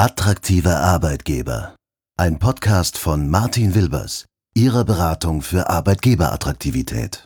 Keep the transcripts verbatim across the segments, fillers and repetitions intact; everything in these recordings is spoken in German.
Attraktive Arbeitgeber. Ein Podcast von Martin Wilbers, Ihrer Beratung für Arbeitgeberattraktivität.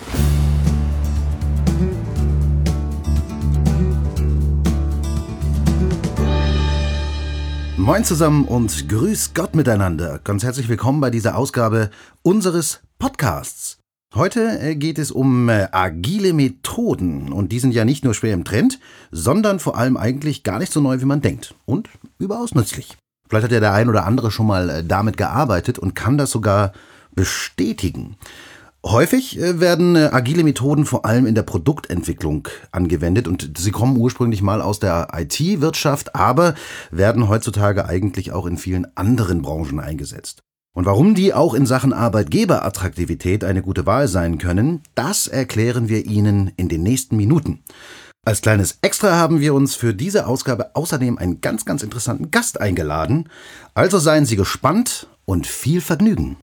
Moin zusammen und grüß Gott miteinander. Ganz herzlich willkommen bei dieser Ausgabe unseres Podcasts. Heute geht es um agile Methoden und die sind ja nicht nur schwer im Trend, sondern vor allem eigentlich gar nicht so neu, wie man denkt und überaus nützlich. Vielleicht hat ja der ein oder andere schon mal damit gearbeitet und kann das sogar bestätigen. Häufig werden agile Methoden vor allem in der Produktentwicklung angewendet und sie kommen ursprünglich mal aus der I T-Wirtschaft, aber werden heutzutage eigentlich auch in vielen anderen Branchen eingesetzt. Und warum die auch in Sachen Arbeitgeberattraktivität eine gute Wahl sein können, das erklären wir Ihnen in den nächsten Minuten. Als kleines Extra haben wir uns für diese Ausgabe außerdem einen ganz, ganz interessanten Gast eingeladen. Also seien Sie gespannt und viel Vergnügen.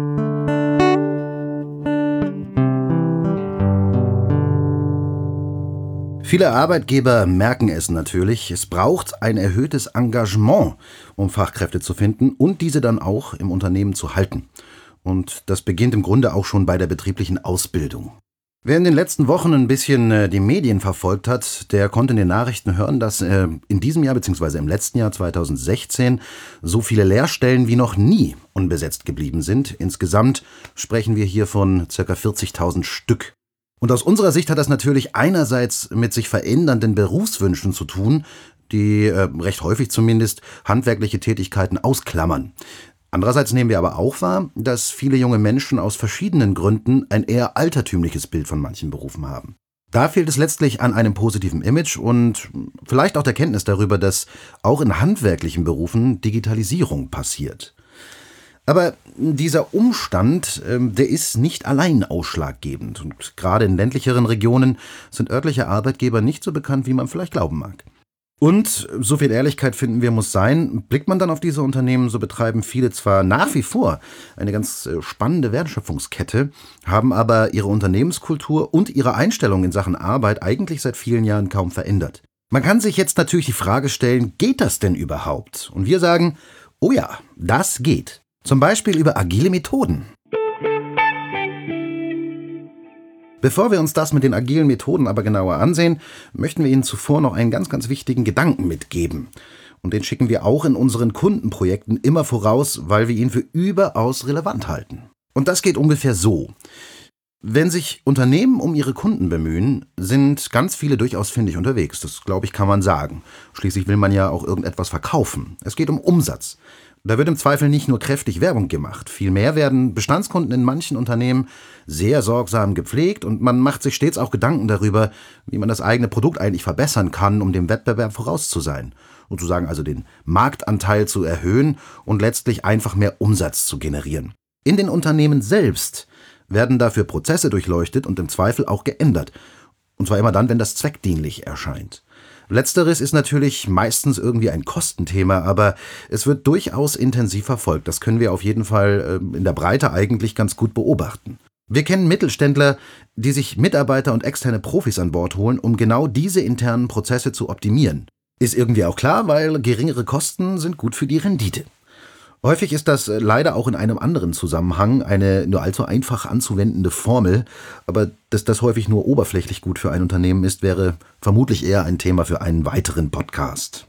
Viele Arbeitgeber merken es natürlich, es braucht ein erhöhtes Engagement, um Fachkräfte zu finden und diese dann auch im Unternehmen zu halten. Und das beginnt im Grunde auch schon bei der betrieblichen Ausbildung. Wer in den letzten Wochen ein bisschen die Medien verfolgt hat, der konnte in den Nachrichten hören, dass in diesem Jahr bzw. im letzten Jahr zweitausendsechzehn so viele Lehrstellen wie noch nie unbesetzt geblieben sind. Insgesamt sprechen wir hier von ca. vierzigtausend Stück. Und aus unserer Sicht hat das natürlich einerseits mit sich verändernden Berufswünschen zu tun, die äh, recht häufig zumindest handwerkliche Tätigkeiten ausklammern. Andererseits nehmen wir aber auch wahr, dass viele junge Menschen aus verschiedenen Gründen ein eher altertümliches Bild von manchen Berufen haben. Da fehlt es letztlich an einem positiven Image und vielleicht auch der Kenntnis darüber, dass auch in handwerklichen Berufen Digitalisierung passiert. Aber dieser Umstand, der ist nicht allein ausschlaggebend. Und gerade in ländlicheren Regionen sind örtliche Arbeitgeber nicht so bekannt, wie man vielleicht glauben mag. Und, so viel Ehrlichkeit finden wir muss sein, blickt man dann auf diese Unternehmen, so betreiben viele zwar nach wie vor eine ganz spannende Wertschöpfungskette, haben aber ihre Unternehmenskultur und ihre Einstellung in Sachen Arbeit eigentlich seit vielen Jahren kaum verändert. Man kann sich jetzt natürlich die Frage stellen, geht das denn überhaupt? Und wir sagen, oh ja, das geht. Zum Beispiel über agile Methoden. Bevor wir uns das mit den agilen Methoden aber genauer ansehen, möchten wir Ihnen zuvor noch einen ganz, ganz wichtigen Gedanken mitgeben. Und den schicken wir auch in unseren Kundenprojekten immer voraus, weil wir ihn für überaus relevant halten. Und das geht ungefähr so. Wenn sich Unternehmen um ihre Kunden bemühen, sind ganz viele durchaus findig unterwegs. Das, glaube ich, kann man sagen. Schließlich will man ja auch irgendetwas verkaufen. Es geht um Umsatz. Da wird im Zweifel nicht nur kräftig Werbung gemacht. Vielmehr werden Bestandskunden in manchen Unternehmen sehr sorgsam gepflegt und man macht sich stets auch Gedanken darüber, wie man das eigene Produkt eigentlich verbessern kann, um dem Wettbewerb voraus zu sein. Sozusagen also den Marktanteil zu erhöhen und letztlich einfach mehr Umsatz zu generieren. In den Unternehmen selbst werden dafür Prozesse durchleuchtet und im Zweifel auch geändert. Und zwar immer dann, wenn das zweckdienlich erscheint. Letzteres ist natürlich meistens irgendwie ein Kostenthema, aber es wird durchaus intensiv verfolgt. Das können wir auf jeden Fall in der Breite eigentlich ganz gut beobachten. Wir kennen Mittelständler, die sich Mitarbeiter und externe Profis an Bord holen, um genau diese internen Prozesse zu optimieren. Ist irgendwie auch klar, weil geringere Kosten sind gut für die Rendite. Häufig ist das leider auch in einem anderen Zusammenhang eine nur allzu einfach anzuwendende Formel, aber dass das häufig nur oberflächlich gut für ein Unternehmen ist, wäre vermutlich eher ein Thema für einen weiteren Podcast.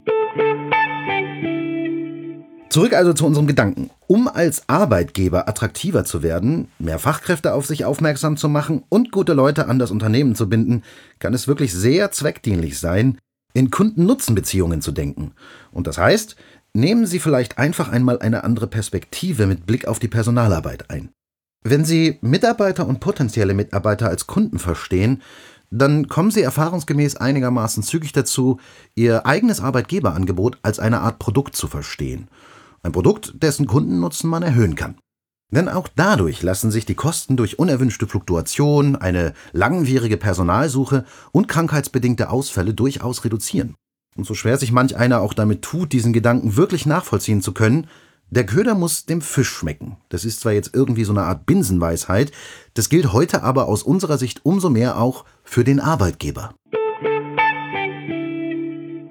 Zurück also zu unserem Gedanken. Um als Arbeitgeber attraktiver zu werden, mehr Fachkräfte auf sich aufmerksam zu machen und gute Leute an das Unternehmen zu binden, kann es wirklich sehr zweckdienlich sein, in Kunden-Nutzen-Beziehungen zu denken. Und das heißt, nehmen Sie vielleicht einfach einmal eine andere Perspektive mit Blick auf die Personalarbeit ein. Wenn Sie Mitarbeiter und potenzielle Mitarbeiter als Kunden verstehen, dann kommen Sie erfahrungsgemäß einigermaßen zügig dazu, Ihr eigenes Arbeitgeberangebot als eine Art Produkt zu verstehen. Ein Produkt, dessen Kundennutzen man erhöhen kann. Denn auch dadurch lassen sich die Kosten durch unerwünschte Fluktuation, eine langwierige Personalsuche und krankheitsbedingte Ausfälle durchaus reduzieren. Und so schwer sich manch einer auch damit tut, diesen Gedanken wirklich nachvollziehen zu können, der Köder muss dem Fisch schmecken. Das ist zwar jetzt irgendwie so eine Art Binsenweisheit, das gilt heute aber aus unserer Sicht umso mehr auch für den Arbeitgeber.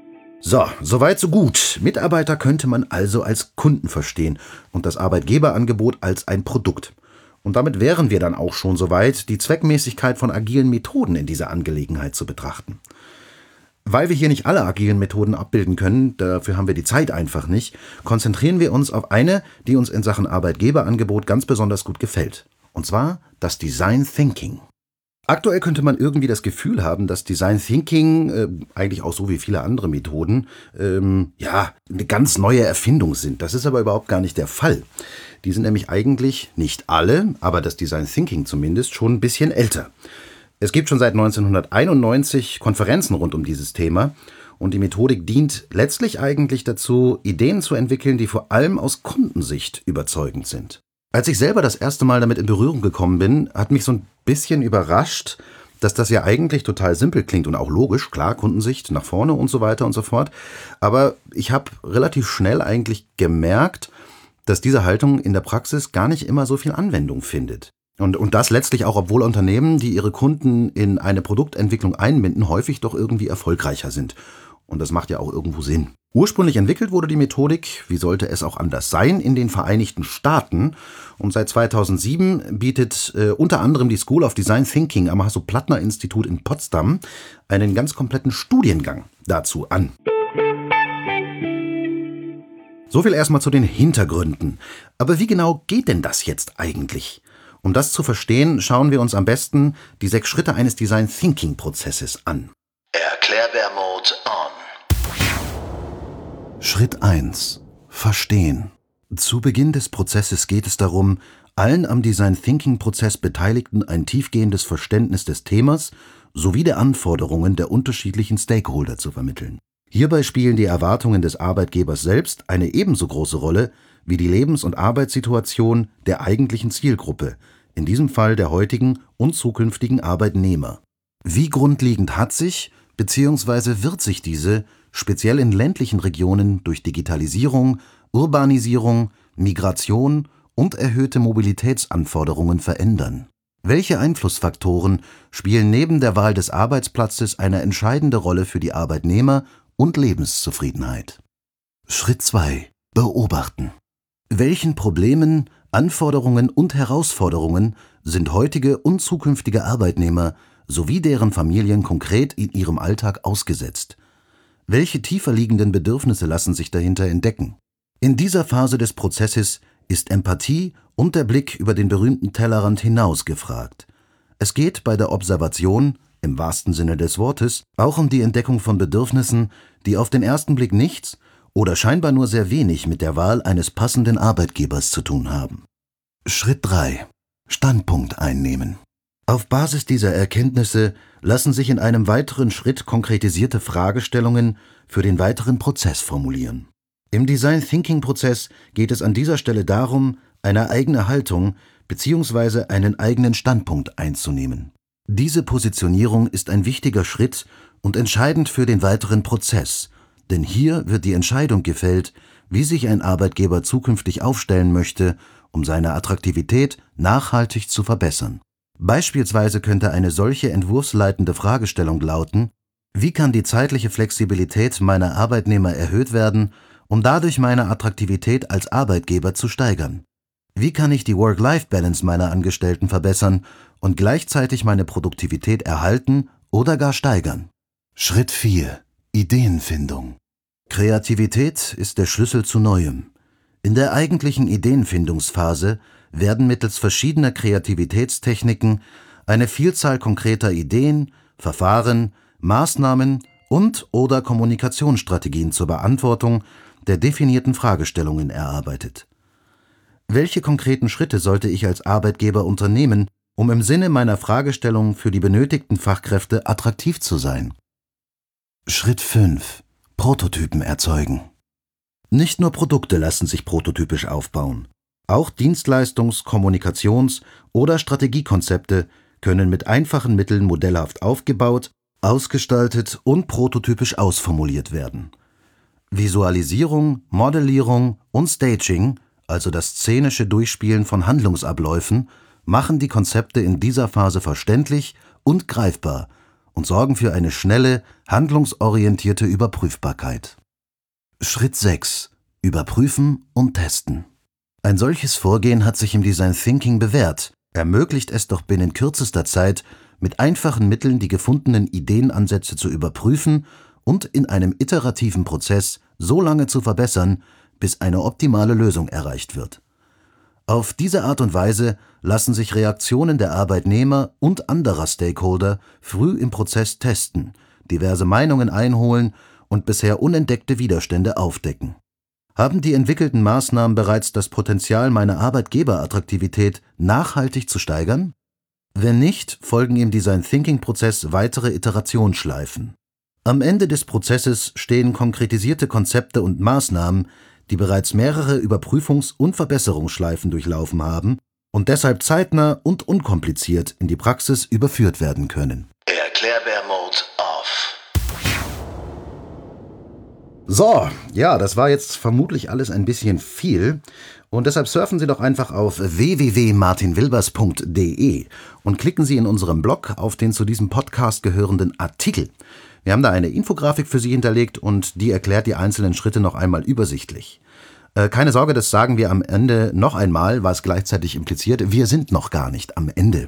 So, soweit so gut. Mitarbeiter könnte man also als Kunden verstehen und das Arbeitgeberangebot als ein Produkt. Und damit wären wir dann auch schon soweit, die Zweckmäßigkeit von agilen Methoden in dieser Angelegenheit zu betrachten. Weil wir hier nicht alle agilen Methoden abbilden können, dafür haben wir die Zeit einfach nicht, konzentrieren wir uns auf eine, die uns in Sachen Arbeitgeberangebot ganz besonders gut gefällt. Und zwar das Design Thinking. Aktuell könnte man irgendwie das Gefühl haben, dass Design Thinking, äh, eigentlich auch so wie viele andere Methoden, ähm, ja, eine ganz neue Erfindung sind. Das ist aber überhaupt gar nicht der Fall. Die sind nämlich eigentlich nicht alle, aber das Design Thinking zumindest, schon ein bisschen älter. Es gibt schon seit neunzehnhunderteinundneunzig Konferenzen rund um dieses Thema und die Methodik dient letztlich eigentlich dazu, Ideen zu entwickeln, die vor allem aus Kundensicht überzeugend sind. Als ich selber das erste Mal damit in Berührung gekommen bin, hat mich so ein bisschen überrascht, dass das ja eigentlich total simpel klingt und auch logisch, klar, Kundensicht nach vorne und so weiter und so fort. Aber ich habe relativ schnell eigentlich gemerkt, dass diese Haltung in der Praxis gar nicht immer so viel Anwendung findet. Und, und das letztlich auch, obwohl Unternehmen, die ihre Kunden in eine Produktentwicklung einbinden, häufig doch irgendwie erfolgreicher sind. Und das macht ja auch irgendwo Sinn. Ursprünglich entwickelt wurde die Methodik, wie sollte es auch anders sein, in den Vereinigten Staaten. Und seit zweitausendsieben bietet äh, unter anderem die School of Design Thinking am Hasso-Plattner-Institut in Potsdam einen ganz kompletten Studiengang dazu an. So viel erstmal zu den Hintergründen. Aber wie genau geht denn das jetzt eigentlich? Um das zu verstehen, schauen wir uns am besten die sechs Schritte eines Design Thinking Prozesses an. Erklärbär-Mode on. Schritt eins. Verstehen. Zu Beginn des Prozesses geht es darum, allen am Design Thinking Prozess Beteiligten ein tiefgehendes Verständnis des Themas sowie der Anforderungen der unterschiedlichen Stakeholder zu vermitteln. Hierbei spielen die Erwartungen des Arbeitgebers selbst eine ebenso große Rolle wie die Lebens- und Arbeitssituation der eigentlichen Zielgruppe, in diesem Fall der heutigen und zukünftigen Arbeitnehmer. Wie grundlegend hat sich bzw. wird sich diese speziell in ländlichen Regionen durch Digitalisierung, Urbanisierung, Migration und erhöhte Mobilitätsanforderungen verändern? Welche Einflussfaktoren spielen neben der Wahl des Arbeitsplatzes eine entscheidende Rolle für die Arbeitnehmer und Lebenszufriedenheit? Schritt zwei. Beobachten. Welchen Problemen, Anforderungen und Herausforderungen sind heutige und zukünftige Arbeitnehmer sowie deren Familien konkret in ihrem Alltag ausgesetzt? Welche tiefer liegenden Bedürfnisse lassen sich dahinter entdecken? In dieser Phase des Prozesses ist Empathie und der Blick über den berühmten Tellerrand hinaus gefragt. Es geht bei der Observation, im wahrsten Sinne des Wortes, auch um die Entdeckung von Bedürfnissen, die auf den ersten Blick nichts oder scheinbar nur sehr wenig mit der Wahl eines passenden Arbeitgebers zu tun haben. Schritt drei. Standpunkt einnehmen. Auf Basis dieser Erkenntnisse lassen sich in einem weiteren Schritt konkretisierte Fragestellungen für den weiteren Prozess formulieren. Im Design Thinking Prozess geht es an dieser Stelle darum, eine eigene Haltung bzw. einen eigenen Standpunkt einzunehmen. Diese Positionierung ist ein wichtiger Schritt und entscheidend für den weiteren Prozess, denn hier wird die Entscheidung gefällt, wie sich ein Arbeitgeber zukünftig aufstellen möchte, um seine Attraktivität nachhaltig zu verbessern. Beispielsweise könnte eine solche entwurfsleitende Fragestellung lauten: Wie kann die zeitliche Flexibilität meiner Arbeitnehmer erhöht werden, um dadurch meine Attraktivität als Arbeitgeber zu steigern? Wie kann ich die Work-Life-Balance meiner Angestellten verbessern und gleichzeitig meine Produktivität erhalten oder gar steigern? Schritt vier. Ideenfindung. Kreativität ist der Schlüssel zu Neuem. In der eigentlichen Ideenfindungsphase werden mittels verschiedener Kreativitätstechniken eine Vielzahl konkreter Ideen, Verfahren, Maßnahmen und/oder Kommunikationsstrategien zur Beantwortung der definierten Fragestellungen erarbeitet. Welche konkreten Schritte sollte ich als Arbeitgeber unternehmen, um im Sinne meiner Fragestellung für die benötigten Fachkräfte attraktiv zu sein? Schritt fünf. Prototypen erzeugen. Nicht nur Produkte lassen sich prototypisch aufbauen. Auch Dienstleistungs-, Kommunikations- oder Strategiekonzepte können mit einfachen Mitteln modellhaft aufgebaut, ausgestaltet und prototypisch ausformuliert werden. Visualisierung, Modellierung und Staging, also das szenische Durchspielen von Handlungsabläufen, machen die Konzepte in dieser Phase verständlich und greifbar und sorgen für eine schnelle, handlungsorientierte Überprüfbarkeit. Schritt sechs. Überprüfen und testen. Ein solches Vorgehen hat sich im Design Thinking bewährt, ermöglicht es doch binnen kürzester Zeit, mit einfachen Mitteln die gefundenen Ideenansätze zu überprüfen und in einem iterativen Prozess so lange zu verbessern, bis eine optimale Lösung erreicht wird. Auf diese Art und Weise lassen sich Reaktionen der Arbeitnehmer und anderer Stakeholder früh im Prozess testen, diverse Meinungen einholen und bisher unentdeckte Widerstände aufdecken. Haben die entwickelten Maßnahmen bereits das Potenzial, meine Arbeitgeberattraktivität nachhaltig zu steigern? Wenn nicht, folgen im Design-Thinking-Prozess weitere Iterationsschleifen. Am Ende des Prozesses stehen konkretisierte Konzepte und Maßnahmen, die bereits mehrere Überprüfungs- und Verbesserungsschleifen durchlaufen haben und deshalb zeitnah und unkompliziert in die Praxis überführt werden können. Erklärbär-Mode off. So, ja, das war jetzt vermutlich alles ein bisschen viel und deshalb surfen Sie doch einfach auf w w w punkt martin wilbers punkt d e und klicken Sie in unserem Blog auf den zu diesem Podcast gehörenden Artikel. Wir haben da eine Infografik für Sie hinterlegt und die erklärt die einzelnen Schritte noch einmal übersichtlich. Äh, keine Sorge, das sagen wir am Ende noch einmal, was gleichzeitig impliziert, wir sind noch gar nicht am Ende.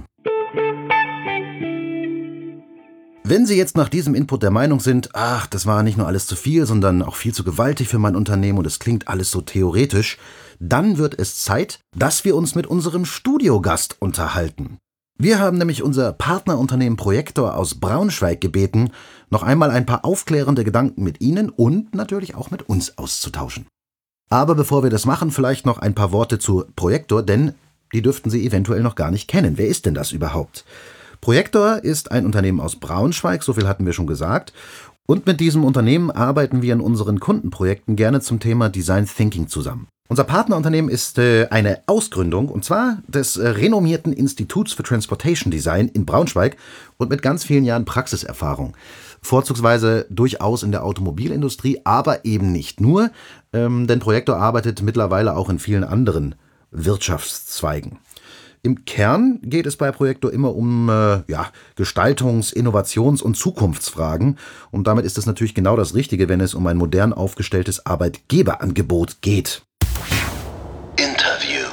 Wenn Sie jetzt nach diesem Input der Meinung sind, ach, das war nicht nur alles zu viel, sondern auch viel zu gewaltig für mein Unternehmen und es klingt alles so theoretisch, dann wird es Zeit, dass wir uns mit unserem Studiogast unterhalten. Wir haben nämlich unser Partnerunternehmen Projektor aus Braunschweig gebeten, noch einmal ein paar aufklärende Gedanken mit Ihnen und natürlich auch mit uns auszutauschen. Aber bevor wir das machen, vielleicht noch ein paar Worte zu Projektor, denn die dürften Sie eventuell noch gar nicht kennen. Wer ist denn das überhaupt? Projektor ist ein Unternehmen aus Braunschweig, so viel hatten wir schon gesagt. Und mit diesem Unternehmen arbeiten wir in unseren Kundenprojekten gerne zum Thema Design Thinking zusammen. Unser Partnerunternehmen ist äh, eine Ausgründung, und zwar des äh, renommierten Instituts für Transportation Design in Braunschweig und mit ganz vielen Jahren Praxiserfahrung. Vorzugsweise durchaus in der Automobilindustrie, aber eben nicht nur, ähm, denn Projektor arbeitet mittlerweile auch in vielen anderen Wirtschaftszweigen. Im Kern geht es bei Projektor immer um äh, ja, Gestaltungs-, Innovations- und Zukunftsfragen. Und damit ist es natürlich genau das Richtige, wenn es um ein modern aufgestelltes Arbeitgeberangebot geht. Interview.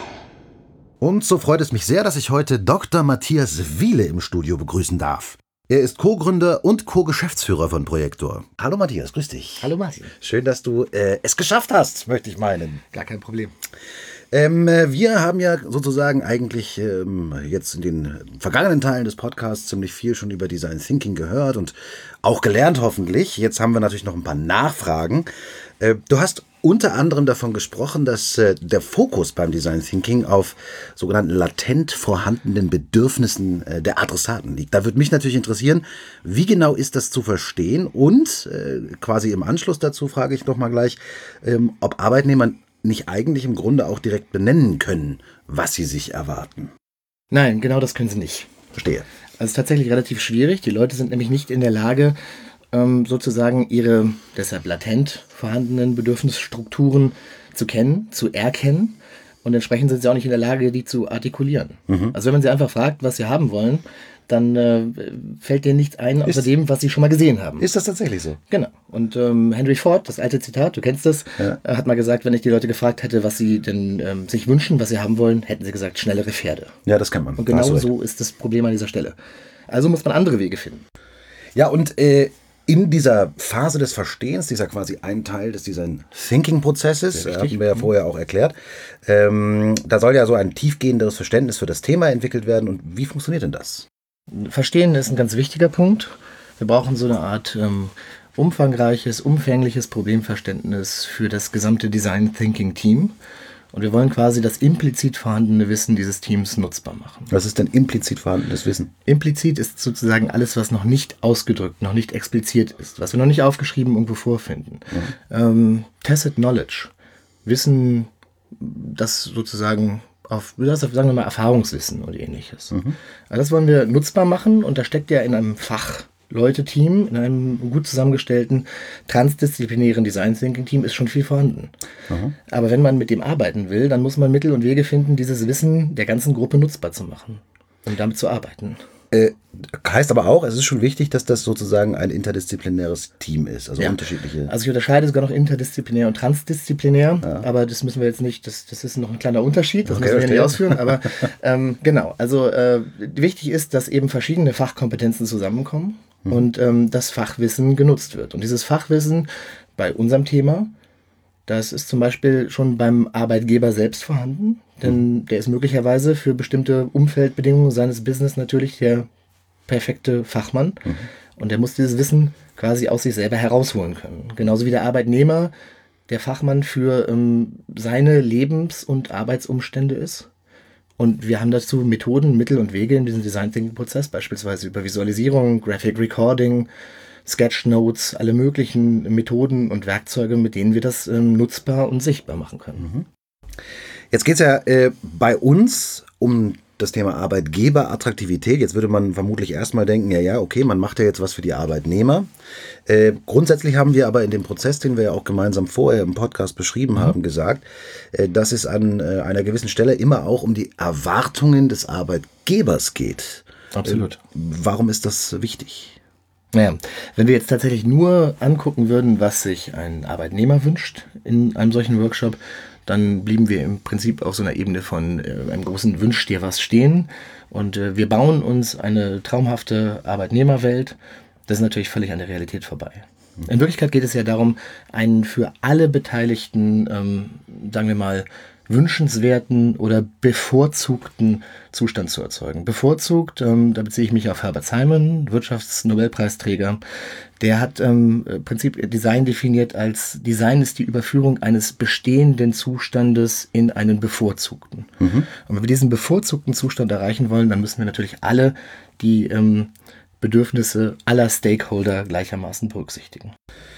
Und so freut es mich sehr, dass ich heute Doktor Matthias Wiele im Studio begrüßen darf. Er ist Co-Gründer und Co-Geschäftsführer von Projektor. Hallo Matthias, grüß dich. Hallo Martin. Schön, dass du äh, es geschafft hast, möchte ich meinen. Gar kein Problem. Ähm, wir haben ja sozusagen eigentlich ähm, jetzt in den vergangenen Teilen des Podcasts ziemlich viel schon über Design Thinking gehört und auch gelernt hoffentlich. Jetzt haben wir natürlich noch ein paar Nachfragen. Äh, du hast unter anderem davon gesprochen, dass äh, der Fokus beim Design Thinking auf sogenannten latent vorhandenen Bedürfnissen äh, der Adressaten liegt. Da würde mich natürlich interessieren, wie genau ist das zu verstehen und äh, quasi im Anschluss dazu frage ich noch mal gleich, ähm, ob Arbeitnehmer nicht eigentlich im Grunde auch direkt benennen können, was sie sich erwarten. Nein, genau das können sie nicht. Verstehe. Also es ist tatsächlich relativ schwierig. Die Leute sind nämlich nicht in der Lage, ähm, sozusagen ihre deshalb latent vorhandenen Bedürfnisstrukturen zu kennen, zu erkennen. Und entsprechend sind sie auch nicht in der Lage, die zu artikulieren. Mhm. Also wenn man sie einfach fragt, was sie haben wollen, dann äh, fällt denen nichts ein, außer dem, was sie schon mal gesehen haben. Ist das tatsächlich so? Genau. Und ähm, Henry Ford, das alte Zitat, du kennst das, ja. äh, hat mal gesagt, wenn ich die Leute gefragt hätte, was sie denn ähm, sich wünschen, was sie haben wollen, hätten sie gesagt, schnellere Pferde. Ja, das kann man. Und genau so ist das Problem an dieser Stelle. Also muss man andere Wege finden. Ja, und äh, in dieser Phase des Verstehens, dieser quasi ein Teil des Design Thinking Prozesses, ja, hatten wir ja vorher auch erklärt, ähm, da soll ja so ein tiefgehenderes Verständnis für das Thema entwickelt werden. Und wie funktioniert denn das? Verstehen ist ein ganz wichtiger Punkt. Wir brauchen so eine Art ähm, umfangreiches, umfängliches Problemverständnis für das gesamte Design Thinking Team. Und wir wollen quasi das implizit vorhandene Wissen dieses Teams nutzbar machen. Was ist denn implizit vorhandenes Wissen? Implizit ist sozusagen alles, was noch nicht ausgedrückt, noch nicht expliziert ist, was wir noch nicht aufgeschrieben irgendwo vorfinden. Mhm. Ähm, Tacit Knowledge, Wissen, das sozusagen auf, das sagen wir mal, Erfahrungswissen und ähnliches. Mhm. Also das wollen wir nutzbar machen und da steckt ja in einem Fachleute-Team, in einem gut zusammengestellten, transdisziplinären Design-Thinking-Team ist schon viel vorhanden. Mhm. Aber wenn man mit dem arbeiten will, dann muss man Mittel und Wege finden, dieses Wissen der ganzen Gruppe nutzbar zu machen, um damit zu arbeiten. Äh, heißt aber auch, es ist schon wichtig, dass das sozusagen ein interdisziplinäres Team ist, also Ja. unterschiedliche. Also ich unterscheide sogar noch interdisziplinär und transdisziplinär, Ja. aber das müssen wir jetzt nicht, das, das ist noch ein kleiner Unterschied, das Okay, müssen wir nicht verstehe. ausführen, aber ähm, genau, also äh, wichtig ist, dass eben verschiedene Fachkompetenzen zusammenkommen Mhm. und ähm, das Fachwissen genutzt wird. Und dieses Fachwissen bei unserem Thema, das ist zum Beispiel schon beim Arbeitgeber selbst vorhanden, denn der ist möglicherweise für bestimmte Umfeldbedingungen seines Business natürlich der perfekte Fachmann und der muss dieses Wissen quasi aus sich selber herausholen können. Genauso wie der Arbeitnehmer der Fachmann für ähm, seine Lebens- und Arbeitsumstände ist. Und wir haben dazu Methoden, Mittel und Wege in diesem Design Thinking Prozess, beispielsweise über Visualisierung, Graphic Recording, Sketchnotes, alle möglichen Methoden und Werkzeuge, mit denen wir das ähm, nutzbar und sichtbar machen können. Jetzt geht es ja äh, bei uns um das Thema Arbeitgeberattraktivität. Jetzt würde man vermutlich erstmal denken, ja, ja, okay, man macht ja jetzt was für die Arbeitnehmer. Äh, grundsätzlich haben wir aber in dem Prozess, den wir ja auch gemeinsam vorher im Podcast beschrieben haben, gesagt, äh, dass es an äh, einer gewissen Stelle immer auch um die Erwartungen des Arbeitgebers geht. Absolut. Äh, warum ist das wichtig? Naja, wenn wir jetzt tatsächlich nur angucken würden, was sich ein Arbeitnehmer wünscht in einem solchen Workshop, dann blieben wir im Prinzip auf so einer Ebene von äh, einem großen Wünsch dir was stehen. Und äh, wir bauen uns eine traumhafte Arbeitnehmerwelt. Das ist natürlich völlig an der Realität vorbei. In Wirklichkeit geht es ja darum, einen für alle Beteiligten, ähm, sagen wir mal, wünschenswerten oder bevorzugten Zustand zu erzeugen. Bevorzugt, ähm, da beziehe ich mich auf Herbert Simon, Wirtschaftsnobelpreisträger. Der hat ähm, im Prinzip Design definiert als Design ist die Überführung eines bestehenden Zustandes in einen bevorzugten. Und wenn wir diesen bevorzugten Zustand erreichen wollen, dann müssen wir natürlich alle die ähm, Bedürfnisse aller Stakeholder gleichermaßen berücksichtigen.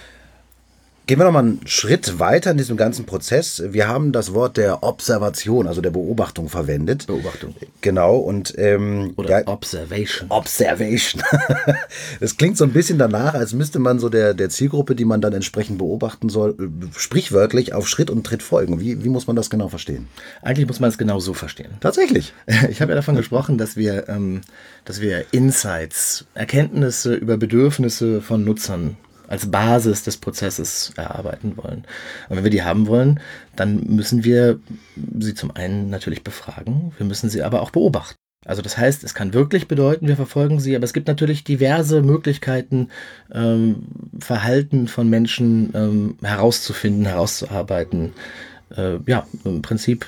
Gehen wir noch mal einen Schritt weiter in diesem ganzen Prozess. Wir haben das Wort der Observation, also der Beobachtung verwendet. Beobachtung. Genau, und ähm, Oder ja, Observation. Observation. Das klingt so ein bisschen danach, als müsste man so der, der Zielgruppe, die man dann entsprechend beobachten soll, äh, sprichwörtlich auf Schritt und Tritt folgen. Wie, wie muss man das genau verstehen? Eigentlich muss man es genau so verstehen. Tatsächlich. Ich habe ja davon gesprochen, dass wir, ähm, dass wir Insights, Erkenntnisse über Bedürfnisse von Nutzern als Basis des Prozesses erarbeiten wollen. Und wenn wir die haben wollen, dann müssen wir sie zum einen natürlich befragen, wir müssen sie aber auch beobachten. Also das heißt, es kann wirklich bedeuten, wir verfolgen sie, aber es gibt natürlich diverse Möglichkeiten, ähm, Verhalten von Menschen ähm, herauszufinden, herauszuarbeiten, äh, ja, im Prinzip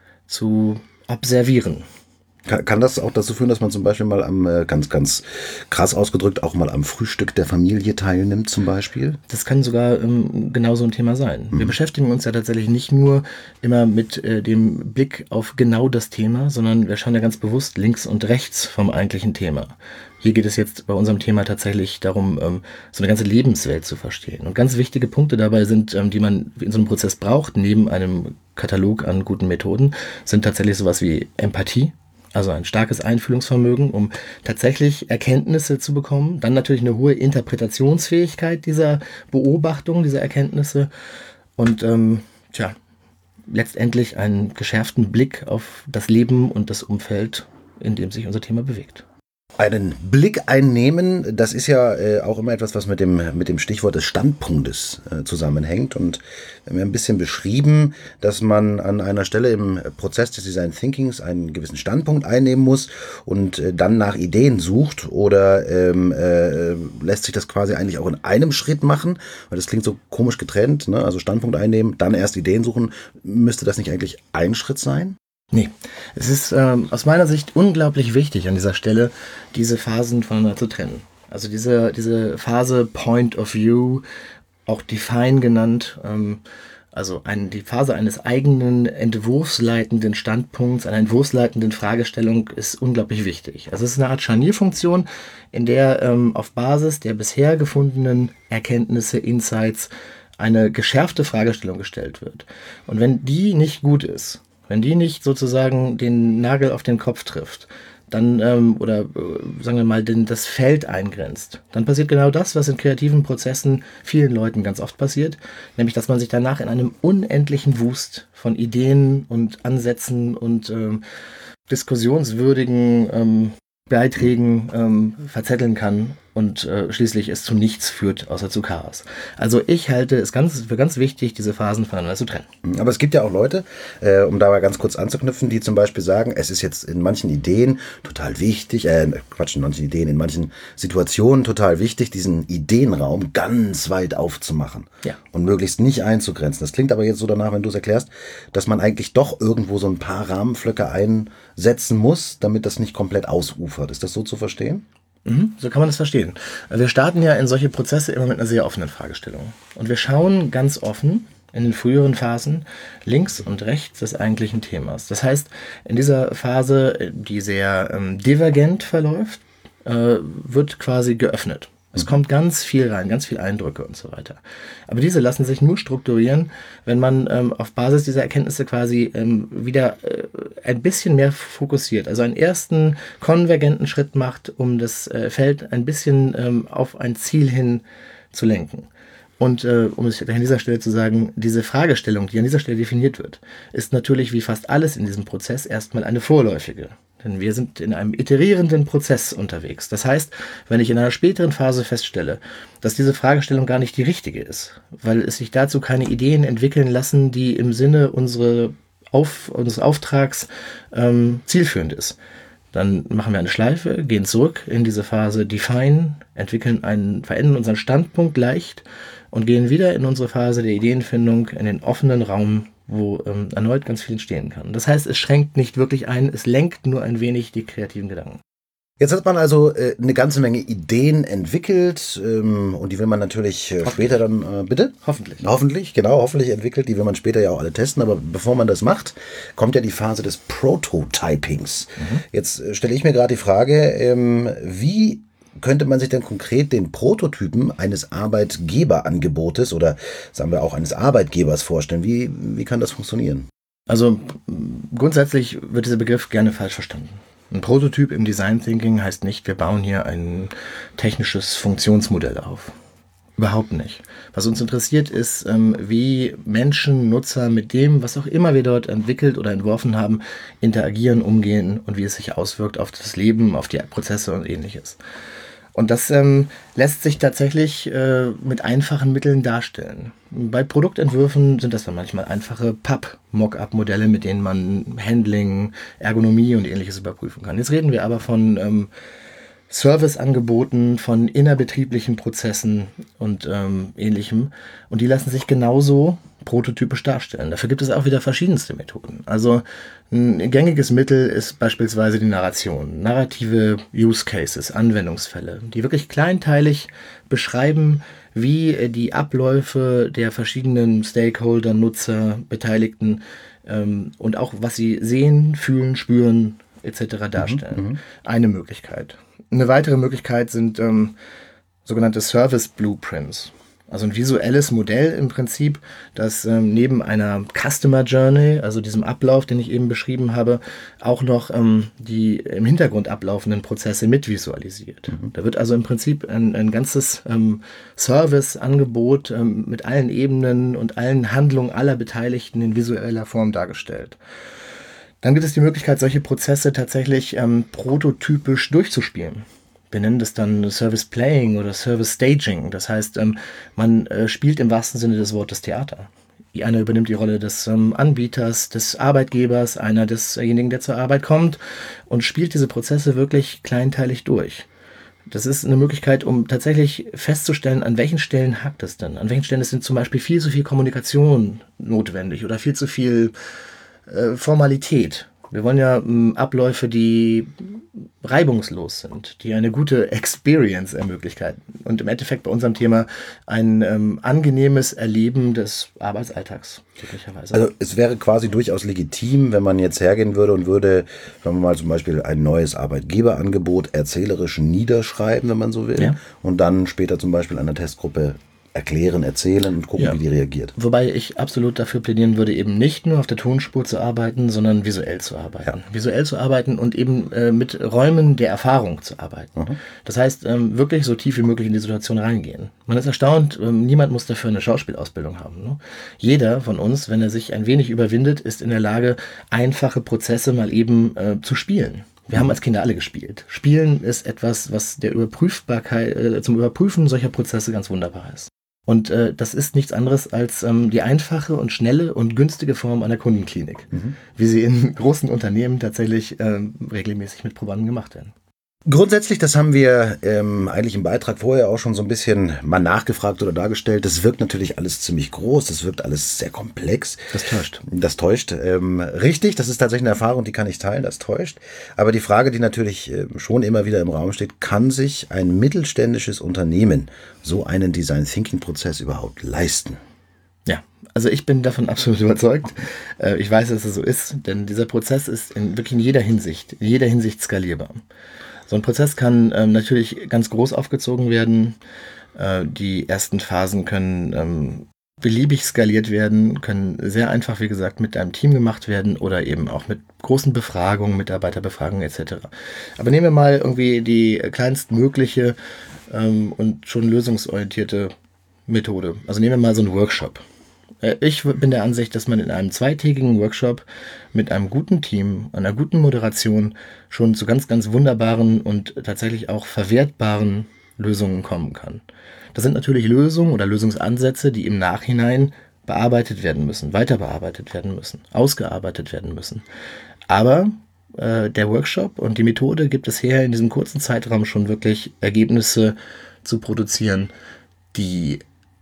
zu observieren. Kann, kann das auch dazu führen, dass man zum Beispiel mal am, äh, ganz, ganz krass ausgedrückt, auch mal am Frühstück der Familie teilnimmt zum Beispiel? Das kann sogar ähm, genau so ein Thema sein. Wir beschäftigen uns ja tatsächlich nicht nur immer mit äh, dem Blick auf genau das Thema, sondern wir schauen ja ganz bewusst links und rechts vom eigentlichen Thema. Hier geht es jetzt bei unserem Thema tatsächlich darum, ähm, so eine ganze Lebenswelt zu verstehen. Und ganz wichtige Punkte dabei sind, ähm, die man in so einem Prozess braucht, neben einem Katalog an guten Methoden, sind tatsächlich sowas wie Empathie. Also ein starkes Einfühlungsvermögen, um tatsächlich Erkenntnisse zu bekommen. Dann natürlich eine hohe Interpretationsfähigkeit dieser Beobachtung, dieser Erkenntnisse. Und ähm, tja, letztendlich einen geschärften Blick auf das Leben und das Umfeld, in dem sich unser Thema bewegt. Einen Blick einnehmen, das ist ja äh, auch immer etwas, was mit dem, mit dem Stichwort des Standpunktes äh, zusammenhängt. Und wir haben ja ein bisschen beschrieben, dass man an einer Stelle im Prozess des Design Thinkings einen gewissen Standpunkt einnehmen muss und äh, dann nach Ideen sucht oder ähm, äh, lässt sich das quasi eigentlich auch in einem Schritt machen, weil das klingt so komisch getrennt, ne? Also Standpunkt einnehmen, dann erst Ideen suchen. Müsste das nicht eigentlich ein Schritt sein? Nee, es ist ähm, aus meiner Sicht unglaublich wichtig an dieser Stelle, diese Phasen voneinander zu trennen. Also diese, diese Phase Point of View, auch Define genannt, ähm, also ein, die Phase eines eigenen entwurfsleitenden Standpunkts, einer entwurfsleitenden Fragestellung ist unglaublich wichtig. Also es ist eine Art Scharnierfunktion, in der ähm, auf Basis der bisher gefundenen Erkenntnisse, Insights, eine geschärfte Fragestellung gestellt wird. Und wenn die nicht gut ist, wenn die nicht sozusagen den Nagel auf den Kopf trifft, dann, ähm, oder äh, sagen wir mal, den, das Feld eingrenzt, dann passiert genau das, was in kreativen Prozessen vielen Leuten ganz oft passiert, nämlich, dass man sich danach in einem unendlichen Wust von Ideen und Ansätzen und ähm, diskussionswürdigen ähm, Beiträgen ähm, verzetteln kann und äh, schließlich es zu nichts führt, außer zu Chaos. Also ich halte es ganz, für ganz wichtig, diese Phasen voneinander zu trennen. Aber es gibt ja auch Leute, äh, um da mal ganz kurz anzuknüpfen, die zum Beispiel sagen, es ist jetzt in manchen Ideen total wichtig, äh, Quatsch, in manchen Ideen, in manchen Situationen total wichtig, diesen Ideenraum ganz weit aufzumachen Ja. und möglichst nicht einzugrenzen. Das klingt aber jetzt so danach, wenn du es erklärst, dass man eigentlich doch irgendwo so ein paar Rahmenflöcke einsetzen muss, damit das nicht komplett ausufert. Ist das so zu verstehen? Mhm, so kann man das verstehen. Wir starten ja in solche Prozesse immer mit einer sehr offenen Fragestellung. Und wir schauen ganz offen in den früheren Phasen links und rechts des eigentlichen Themas. Das heißt, in dieser Phase, die sehr ähm, divergent verläuft, äh, wird quasi geöffnet. Es kommt ganz viel rein, ganz viel Eindrücke und so weiter. Aber diese lassen sich nur strukturieren, wenn man ähm, auf Basis dieser Erkenntnisse quasi ähm, wieder äh, ein bisschen mehr fokussiert. Also einen ersten konvergenten Schritt macht, um das äh, Feld ein bisschen ähm, auf ein Ziel hin zu lenken. Und äh, um es an dieser Stelle zu sagen, diese Fragestellung, die an dieser Stelle definiert wird, ist natürlich wie fast alles in diesem Prozess erstmal eine vorläufige. Denn wir sind in einem iterierenden Prozess unterwegs. Das heißt, wenn ich in einer späteren Phase feststelle, dass diese Fragestellung gar nicht die richtige ist, weil es sich dazu keine Ideen entwickeln lassen, die im Sinne unsere Auf, unseres Auftrags ähm, zielführend ist, dann machen wir eine Schleife, gehen zurück in diese Phase Define, entwickeln einen, verändern unseren Standpunkt leicht und gehen wieder in unsere Phase der Ideenfindung, in den offenen Raum, wo ähm, erneut ganz viel entstehen kann. Das heißt, es schränkt nicht wirklich ein, es lenkt nur ein wenig die kreativen Gedanken. Jetzt hat man also äh, eine ganze Menge Ideen entwickelt ähm, und die will man natürlich äh, später dann, äh, bitte? Hoffentlich. Hoffentlich, genau, hoffentlich entwickelt. Die will man später ja auch alle testen, aber bevor man das macht, kommt ja die Phase des Prototypings. Mhm. Jetzt äh, stelle ich mir gerade die Frage, ähm, wie könnte man sich denn konkret den Prototypen eines Arbeitgeberangebotes oder sagen wir auch eines Arbeitgebers vorstellen? Wie, wie kann das funktionieren? Also grundsätzlich wird dieser Begriff gerne falsch verstanden. Ein Prototyp im Design Thinking heißt nicht, wir bauen hier ein technisches Funktionsmodell auf. Überhaupt nicht. Was uns interessiert ist, wie Menschen, Nutzer mit dem, was auch immer wir dort entwickelt oder entworfen haben, interagieren, umgehen und wie es sich auswirkt auf das Leben, auf die Prozesse und ähnliches. Und das ähm, lässt sich tatsächlich äh, mit einfachen Mitteln darstellen. Bei Produktentwürfen sind das dann manchmal einfache Pub-Mock-up-Modelle, mit denen man Handling, Ergonomie und ähnliches überprüfen kann. Jetzt reden wir aber von ähm, Serviceangeboten, von innerbetrieblichen Prozessen und ähm, ähnlichem. Und die lassen sich genauso prototypisch darstellen. Dafür gibt es auch wieder verschiedenste Methoden. Also ein gängiges Mittel ist beispielsweise die Narration. Narrative Use Cases, Anwendungsfälle, die wirklich kleinteilig beschreiben, wie die Abläufe der verschiedenen Stakeholder, Nutzer, Beteiligten ähm, und auch was sie sehen, fühlen, spüren et cetera darstellen. Mhm, Eine Möglichkeit. Eine weitere Möglichkeit sind ähm, sogenannte Service Blueprints. Also ein visuelles Modell im Prinzip, das ähm, neben einer Customer Journey, also diesem Ablauf, den ich eben beschrieben habe, auch noch ähm, die im Hintergrund ablaufenden Prozesse mitvisualisiert. Mhm. Da wird also im Prinzip ein, ein ganzes ähm, Serviceangebot ähm, mit allen Ebenen und allen Handlungen aller Beteiligten in visueller Form dargestellt. Dann gibt es die Möglichkeit, solche Prozesse tatsächlich ähm, prototypisch durchzuspielen. Wir nennen das dann Service Playing oder Service Staging. Das heißt, ähm, man äh, spielt im wahrsten Sinne des Wortes Theater. Einer übernimmt die Rolle des ähm, Anbieters, des Arbeitgebers, einer desjenigen, der zur Arbeit kommt und spielt diese Prozesse wirklich kleinteilig durch. Das ist eine Möglichkeit, um tatsächlich festzustellen, an welchen Stellen hakt es denn. An welchen Stellen ist denn zum Beispiel viel zu viel Kommunikation notwendig oder viel zu viel äh, Formalität. Wir wollen ja ähm, Abläufe, die reibungslos sind, die eine gute Experience ermöglichen und im Endeffekt bei unserem Thema ein ähm, angenehmes Erleben des Arbeitsalltags möglicherweise. Also es wäre quasi durchaus legitim, wenn man jetzt hergehen würde und würde, sagen wir mal zum Beispiel ein neues Arbeitgeberangebot erzählerisch niederschreiben, wenn man so will, ja. Und dann später zum Beispiel einer Testgruppe erklären, erzählen und gucken, ja. wie die reagiert. Wobei ich absolut dafür plädieren würde, eben nicht nur auf der Tonspur zu arbeiten, sondern visuell zu arbeiten. Ja. Visuell zu arbeiten und eben äh, mit Räumen der Erfahrung zu arbeiten. Mhm. Das heißt, ähm, wirklich so tief wie möglich in die Situation reingehen. Man ist erstaunt, ähm, niemand muss dafür eine Schauspielausbildung haben. Ne? Jeder von uns, wenn er sich ein wenig überwindet, ist in der Lage, einfache Prozesse mal eben äh, zu spielen. Wir haben als Kinder alle gespielt. Spielen ist etwas, was der Überprüfbarkeit, äh, zum Überprüfen solcher Prozesse ganz wunderbar ist. Und äh, das ist nichts anderes als ähm, die einfache und schnelle und günstige Form einer Kundenklinik, mhm. wie sie in großen Unternehmen tatsächlich ähm, regelmäßig mit Probanden gemacht werden. Grundsätzlich, das haben wir ähm, eigentlich im Beitrag vorher auch schon so ein bisschen mal nachgefragt oder dargestellt. Das wirkt natürlich alles ziemlich groß, das wirkt alles sehr komplex. Das täuscht. Das täuscht. Ähm, richtig, das ist tatsächlich eine Erfahrung, die kann ich teilen, das täuscht. Aber die Frage, die natürlich äh, schon immer wieder im Raum steht, kann sich ein mittelständisches Unternehmen so einen Design-Thinking-Prozess überhaupt leisten? Ja, also ich bin davon absolut überzeugt. Äh, ich weiß, dass es so ist, denn dieser Prozess ist in wirklich in jeder Hinsicht, in jeder Hinsicht skalierbar. So ein Prozess kann ähm, natürlich ganz groß aufgezogen werden. Äh, die ersten Phasen können ähm, beliebig skaliert werden, können sehr einfach, wie gesagt, mit einem Team gemacht werden oder eben auch mit großen Befragungen, Mitarbeiterbefragungen et cetera. Aber nehmen wir mal irgendwie die kleinstmögliche ähm, und schon lösungsorientierte Methode. Also nehmen wir mal so einen Workshop. Ich bin der Ansicht, dass man in einem zweitägigen Workshop mit einem guten Team, einer guten Moderation schon zu ganz, ganz wunderbaren und tatsächlich auch verwertbaren Lösungen kommen kann. Das sind natürlich Lösungen oder Lösungsansätze, die im Nachhinein bearbeitet werden müssen, weiter bearbeitet werden müssen, ausgearbeitet werden müssen. Aber äh, der Workshop und die Methode gibt es her, in diesem kurzen Zeitraum schon wirklich Ergebnisse zu produzieren, die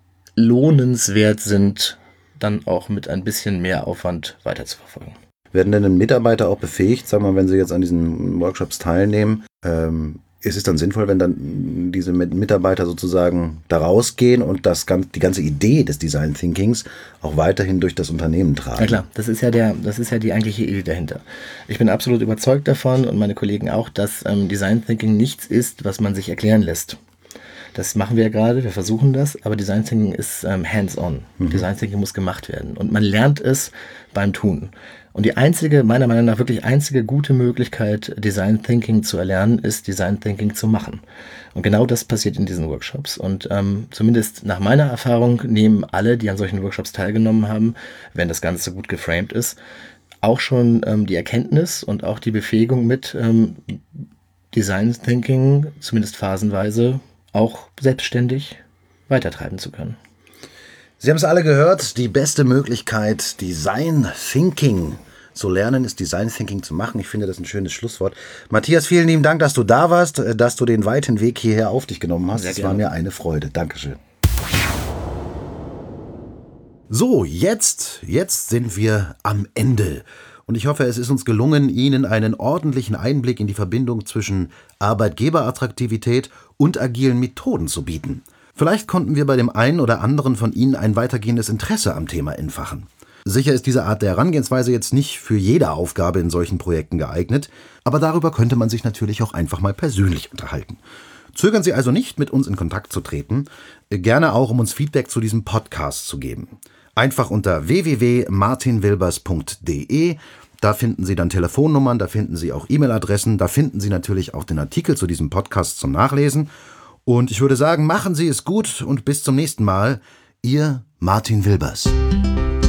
lohnenswert sind, dann auch mit ein bisschen mehr Aufwand weiterzuverfolgen. Werden denn Mitarbeiter auch befähigt, sagen wir mal, wenn sie jetzt an diesen Workshops teilnehmen, ähm, ist es dann sinnvoll, wenn dann diese Mitarbeiter sozusagen da rausgehen und das, die ganze Idee des Design Thinkings auch weiterhin durch das Unternehmen tragen? Ja klar, das ist ja, der, das ist ja die eigentliche Idee dahinter. Ich bin absolut überzeugt davon und meine Kollegen auch, dass ähm, Design Thinking nichts ist, was man sich erklären lässt. Das machen wir ja gerade, wir versuchen das, aber Design Thinking ist ähm, hands-on. Mhm. Design Thinking muss gemacht werden und man lernt es beim Tun. Und die einzige, meiner Meinung nach wirklich einzige gute Möglichkeit, Design Thinking zu erlernen, ist Design Thinking zu machen. Und genau das passiert in diesen Workshops. Und ähm, zumindest nach meiner Erfahrung nehmen alle, die an solchen Workshops teilgenommen haben, wenn das Ganze gut geframed ist, auch schon ähm, die Erkenntnis und auch die Befähigung mit, ähm, Design Thinking, zumindest phasenweise, auch selbstständig weitertreiben zu können. Sie haben es alle gehört, die beste Möglichkeit, Design Thinking zu lernen, ist Design Thinking zu machen. Ich finde das ein schönes Schlusswort. Matthias, vielen lieben Dank, dass du da warst, dass du den weiten Weg hierher auf dich genommen hast. Es war mir eine Freude. Dankeschön. So, jetzt, jetzt sind wir am Ende. Und ich hoffe, es ist uns gelungen, Ihnen einen ordentlichen Einblick in die Verbindung zwischen Arbeitgeberattraktivität und agilen Methoden zu bieten. Vielleicht konnten wir bei dem einen oder anderen von Ihnen ein weitergehendes Interesse am Thema entfachen. Sicher ist diese Art der Herangehensweise jetzt nicht für jede Aufgabe in solchen Projekten geeignet, aber darüber könnte man sich natürlich auch einfach mal persönlich unterhalten. Zögern Sie also nicht, mit uns in Kontakt zu treten, gerne auch, um uns Feedback zu diesem Podcast zu geben. Einfach unter w w w punkt martin wilbers punkt d e. Da finden Sie dann Telefonnummern, da finden Sie auch E-Mail-Adressen, da finden Sie natürlich auch den Artikel zu diesem Podcast zum Nachlesen. Und ich würde sagen, machen Sie es gut und bis zum nächsten Mal. Ihr Martin Wilbers.